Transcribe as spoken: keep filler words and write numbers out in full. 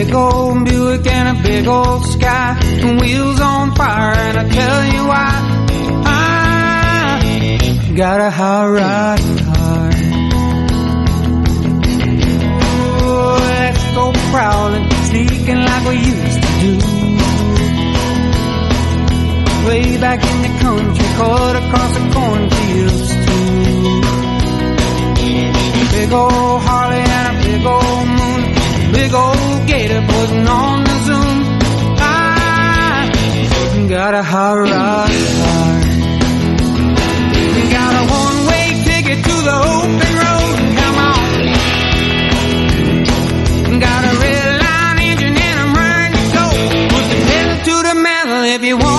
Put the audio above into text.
big old Buick and a big old sky, and wheels on fire, and I tell you why. I got a hot rod car. Oh, let's go prowling, sneaking like we used to do. Way back in the country, cut across the cornfields too. Big old Harley and a big old moon, big old gator putting on the zoom. I got a hot rod car. Got a one-way ticket to the open road. Come on. Got a red line engine and I'm ready to go. Put the pedal to the metal if you want.